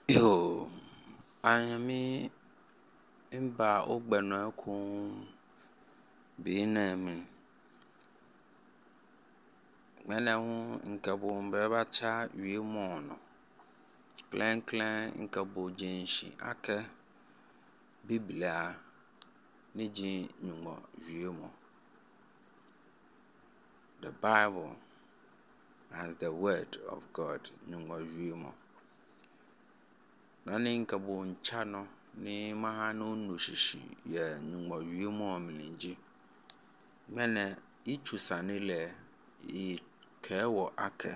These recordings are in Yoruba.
Yo, ayami imba ogbeno ku binemi. Mene hu nkabo mbeba cha wiemono. Klen nkabo jinshi ake Biblia niji nyumo wiemo. The Bible as the word of God nyumo wiemo. Nani nkabo nchano ni mahano nushishi ye nyumo wiemo mlinji. Mene ichusanile ikewo ake.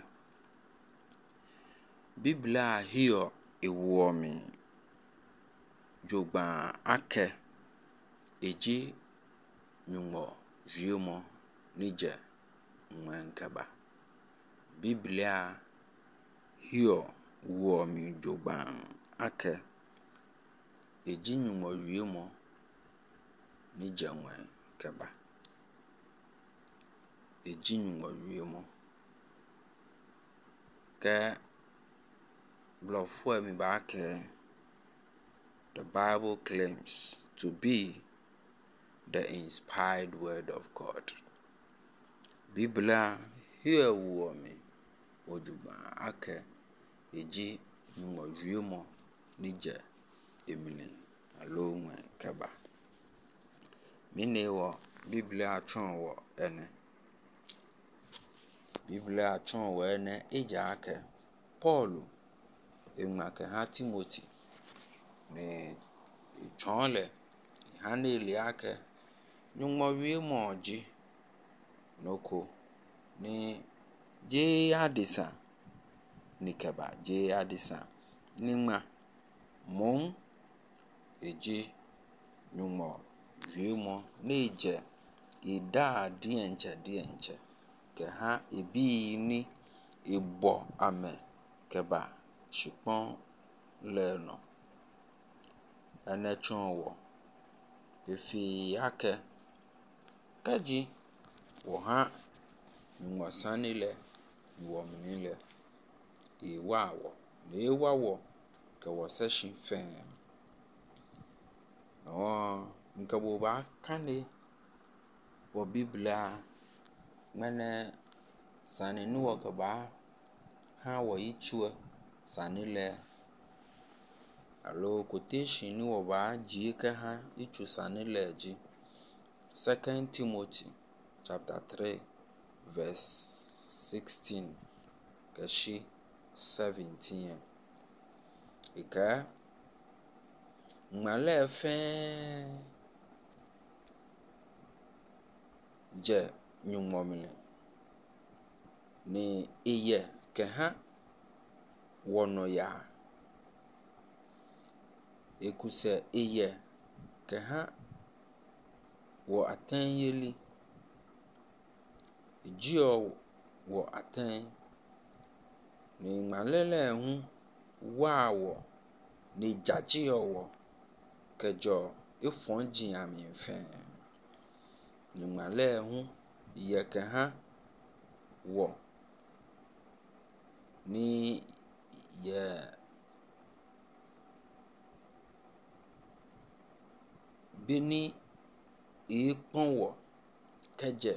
Biblia hiyo iwomi jogba ake eji nyumo wiemo nije mwenkeba. Biblia hiyo womi jogba ake eji nyumo wiemo nije mwenkeba. Eji nyumo wiemo ke blofwe mi baake. The Bible claims to be the inspired word of God. Biblia hiyo womi ojugba ake eji nyumo wiemo nije emile alo mwenkeba. Mine wo Biblia atron wo ene. Biblia atron wo ene eja ake Paul enwake ha Timothy ne chonle hanele ake nyumo wiemo ji noko ni je adisa nikeba je adisa nima mon eji nyumo wiemo neje ida dienche ke ha ebi ni ibo ame keba shipon leno ene chonwo efi ake kaji wo ha nyumo sanile wo minile iwawo ne wawo ke wo session fen no nkabo ba kane wo Biblia mene sane ni wo ke ba ha wo ichue sanile alo quotation ni wo ba ji ke ha ichu sanile ji 2 Timothy chapter 3 verse 16 kashi 17 ika ngale fe je nyumomile ni iye ke ha wono ya ekuse iye ke ha wo atanyeli ejio wo atan ni malele hu wawo ni jaji owo kejo ifonji ami fen ni male hu ye ke ha wo ni ye bini iponwo keje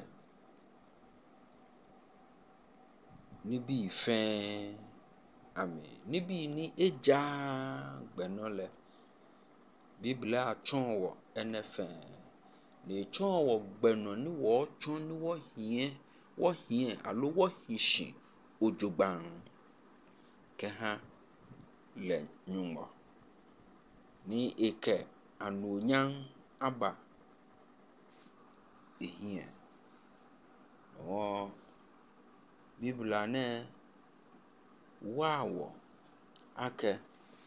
nibi fen ami nibi ni eja gbenole Biblia chonwo enefen ni chonwo gbeno ni wo chon ni wo hie alo wo hishi ojogban ke ha le nyumo ni eke anonyan aba ehie o Biblia ne wawo ake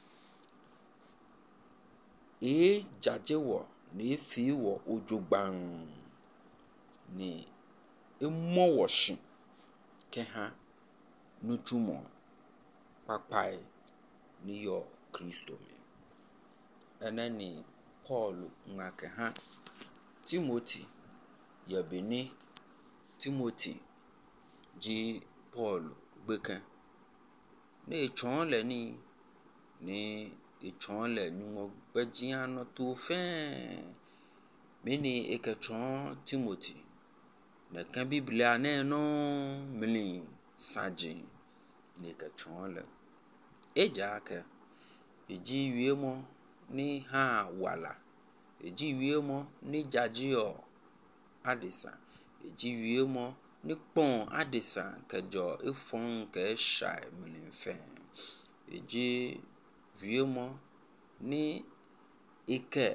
jajewo ni fi wo ojogban ni emowo shin ke ha nutumo papai ni yo Kristo mi eneni Paul ngake ha Timothy yebini Timothy ji Paul gbeke ne chonle ni ni itsɔn le nuŋɔgbedzia nɔ to fɛ̃. Mini eke tsɔn Timothy neke Biblia ne no mli sadzi ni ke tsɔn le. Edza ke edzi wiemo ni hã wala. Edzi wiemo ni dzadzio adisa. Edzi wiemo ni kpɔn adisa ke dzo efɔn ke shai mli fɛ̃. Edzi wiemo ni ike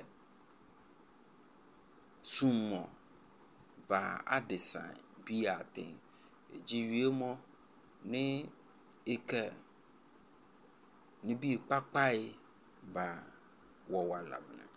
sumo ba adisa biate. Edzi wiemo ni ike ni bi kpakpai ba wɔwala mle.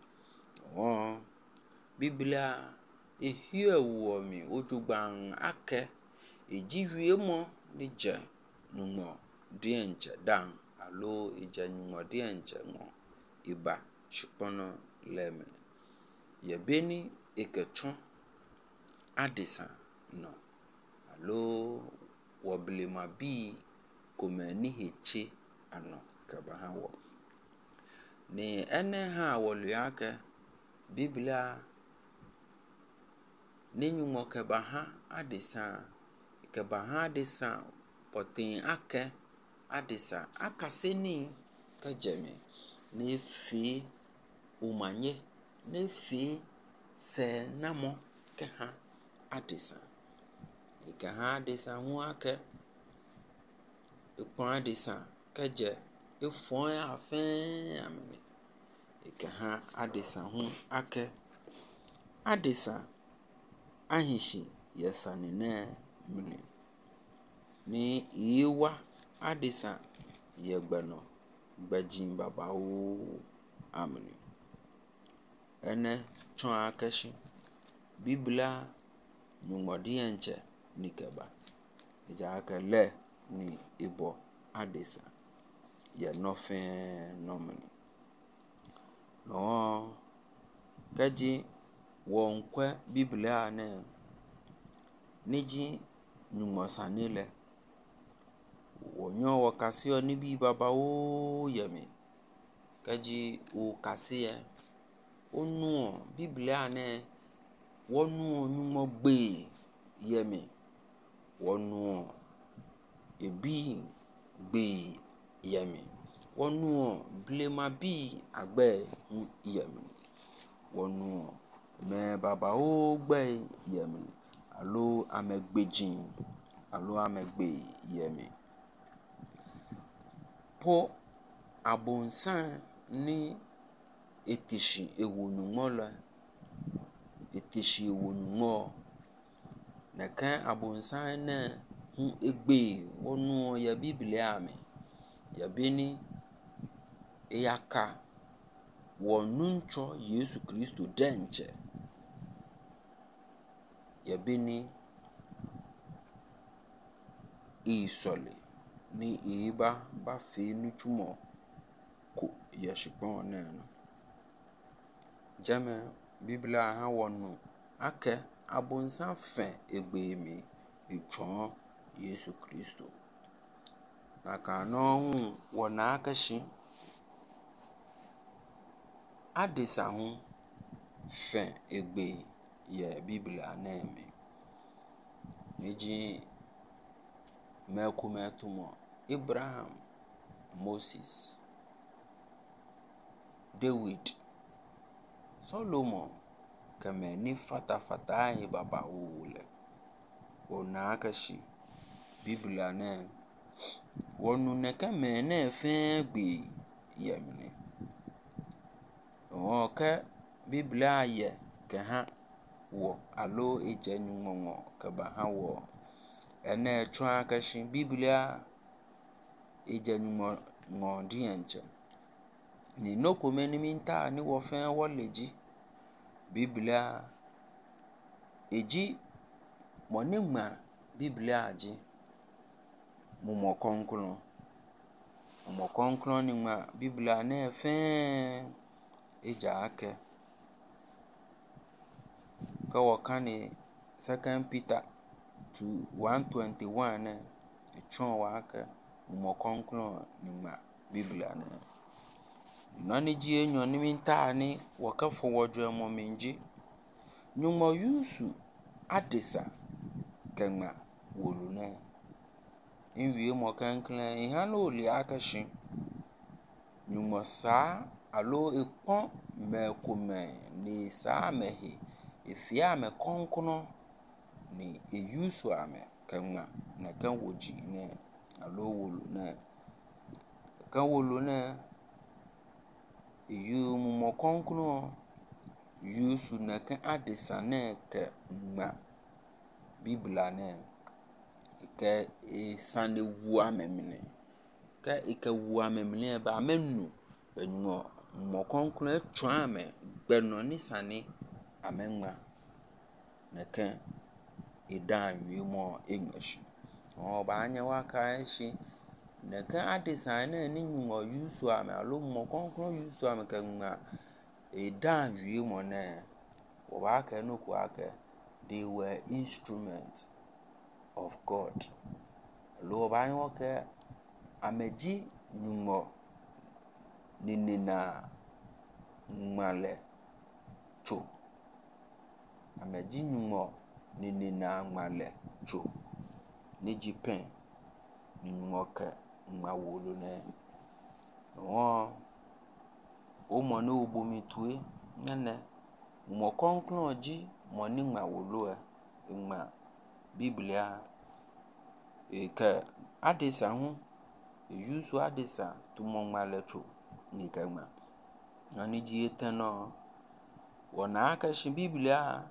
Biblia ehie womi ojugban ake edzi wiemo ni dze nuŋɔ dientse dan alo edze nuŋɔ dientse ŋɔ iba shikpono le mle. Yebeni eke tsɔn adisa no alo wɔblema bi kome ni hetse ano ke ba hã wɔ. Ni ene hã wɔlia ke Biblia ni nuŋɔ ke ba hã adisa ke ba hã adisa pote ake adisa akaseni ke dzeme ne fi umanye ne fi se namo ke hã adisa. Ke hã adisa hu ake ekpɔn adisa ke dze efɔn ya fɛ̃ amle. Ke hã adisa hu ake adisa ahishi yesani ne mle. Ni yewa adisa yegbeno gbedzin babawo amle. Ene tsɔn ake shi Biblia nuŋɔ dientse ni keba. Edza ke le ni ibo adisa ye no fɛ̃ no mle. Kedzi wɔ nkwe Biblia ne nidzi nuŋɔ sani le. Wonyo wo kasio ni bi babawo yeme. Kedzi wo kasie wonuo Biblia ne wonuo nuŋɔ gbe yeme. Wonuo ebi gbe yeme. Wonuo blema bi agbe yeme. Wonuo me babawo gbe yeme alo amegbedzin alo amegbe yeme. Po abonsan ni eteshi ewo nuŋɔ le. Eteshi ewo nuŋɔ neke abonsan ne hu egbe wonuo ye Biblia me. Yebeni eyaka wɔ nuntso Yesu Kristo dentse. Yebeni isole ni iba ba fe nutumo ko yeshikpon ne no. Jeme Biblia ha wonu ake abonsan fe egbe mi itsɔn Yesu Kristo. Naka no hu wona ake shi adisa hu fe egbe ye Biblia ne me. Nidzi mekume tumo Abraham, Moses, David, Solomon keme ni fata ye babawo le. Wona ake shi Biblia ne wonu neke me ne fɛ̃ gbe yemle. Ke Biblia ye ke hã wɔ alo edze nuŋɔŋɔ ke ba hã wɔ. Ene tsɔn ake shi Biblia edze nuŋɔ dientse. Ni nokome ni minta ni wɔ fɛ̃ wɔ le dzi. Biblia edzi mɔni ŋma Biblia dzi. Mumo kɔnklɔn. Mumo kɔnklɔn ni ŋma Biblia ne fɛ̃ edza ke. Ke wɔkani 2 Peter 1:21 ne tsɔn wa ke mumo kɔnklɔn ni ŋma Biblia ne nani ji enyo ni mintani wakafo wodwe mo minji nyumo yusu adisa kema wolune inwie mo kanklan ihan oli akashi nyumo sa alo ekpon mekume ni sa mehi efia me konkono ni eyusu ame kema na kan woji ne alo wolune kan wolune yu mo konkono yusu na kan adisa ne ke ma Biblia ne ke sane wu amemne ka ika wu amemne ba amenu enwo mo konkono atwa ame gbeno ni sane amenma na kan idan wi mo english ba anya waka shi na kan adisa na ni nyumo yusu ame alo mo konkono yusu ame kan ma idan wi mo na wo ba ka no ko aka they were instruments of God. Lo ba anya waka ameji nyumo ninina male cho ameji nyumo ninina male cho ni jipen ni nyumo ka mawolo ne o mo no obomi tuwe nene mo konkon ji mo ni mawolo ma Biblia ka adisa hu yusu adisa tu mo male cho ni kama ani ji etano wona aka shi Biblia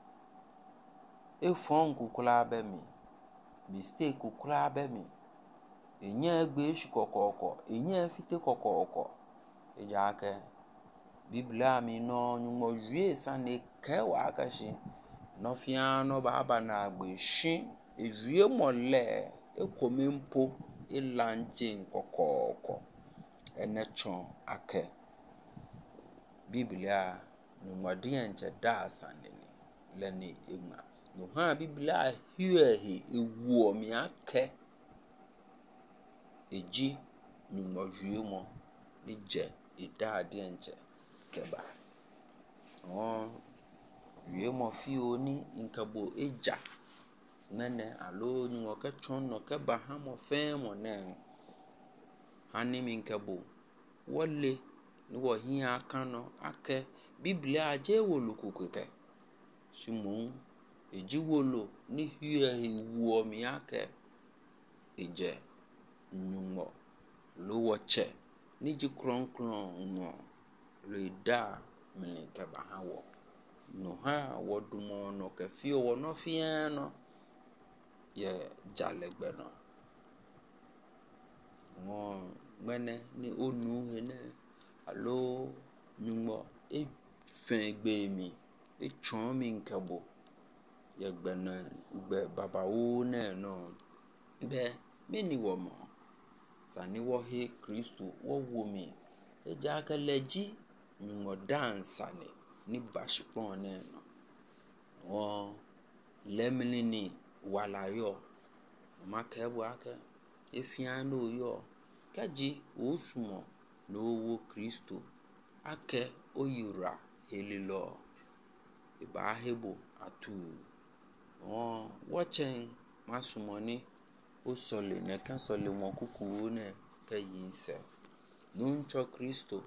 efon kukula be mi mistake kukula be mi enya gbe shi kokoko enya fite kokoko eja ke Biblia mi no nyumo wie sane ke wa aka shi no fia no baba na gbe shi ewie mole ekomempo elanje kokoko ene chon ake Biblia nyumo de enche da sane ni leni ema no ha Biblia hiwe ewu mi ake eji nyumo wie mo ni je ida de enche keba wie mo fi oni inkabo eja nene alo nyumo ke chon no ke ba ha mo fe mo ne hani mi nkabo wole ni wo hin aka no ake Biblia je wolu kukuke simu eji wolo ni hiwe ewu mi ake eje nyumo lo woche ni ji kronkron no le da mi ke ba ha wo no ha wodumo no ke fi wo no fia no ye jalegbe no mene ni onu hene alo nyumo fen gbe mi chon mi nkabo ye gbe na gbe baba wo ne no be meni wo mo sani wo he Kristo wo wo mi eja ka leji nyumo dansa ni bashipon ne no lemni ni wala yo make bu aka efia no yo kaji osumo no wo Kristo ake oyira helilo iba hebo atu watching masumoni o sole ne kan sole mo kuku ne ka yinse nuncho Kristo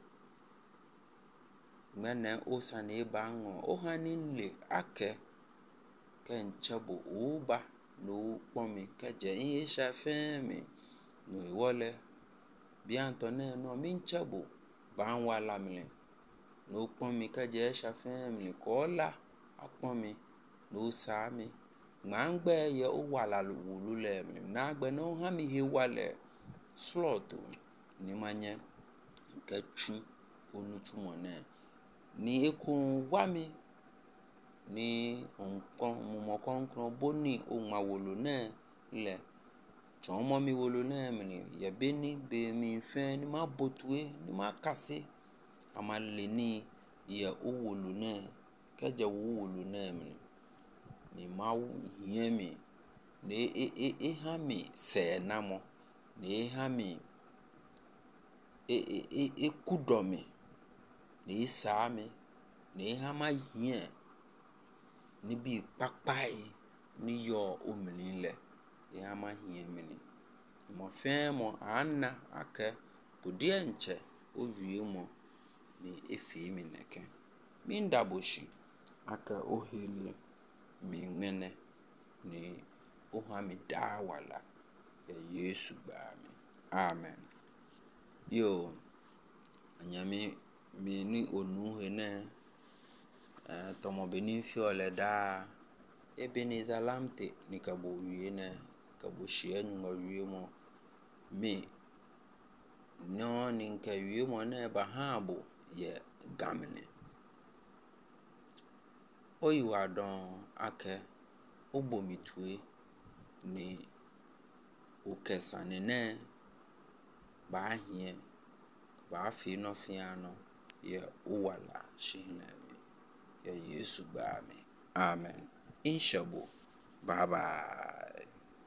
mene o sane bango o haninle ake ken chabo uba no pomi kaje yin sha femi no wole bi antone no min chabo ban wala mile no pomi kaje sha femi kola apomi no sami ngangbe ye o wala wulu le na gbe no ha mi he wale slot ni manye kachu onuchu mone ni ekun wa mi ni onkon mo konkon boni o ma wolo ne le chomo mi wolo ne mi ye beni be mi fe ni ma botue ni ma kase amale ni ye o wolo ne kaje wo wolo ne mi ni ma yen mi ne ha mi se na mo ne ha mi ekudome na esame na ehama hia ni bi kpakpai ni yo omenile ehama hia mini mo femo anna ake bodie nche owie mo ni efi mi neke mindaboshi aka oheli mi ngene ni ohami dawala ya Yesu ba mi. Amen. Yo anyami mi ni onu hene tomo beni fi ole da Ebenezer Lamte ni kabo wie ne kabo hye anwuma wie mo mi no ni nka wie mo na ba ha bo ye gamne oyiwa don ake obomitue ni okesane ne ba hie ba fi no fi ano ye owala shina mi ya Yesu ba mi. Amen. Inshabo. Bye bye.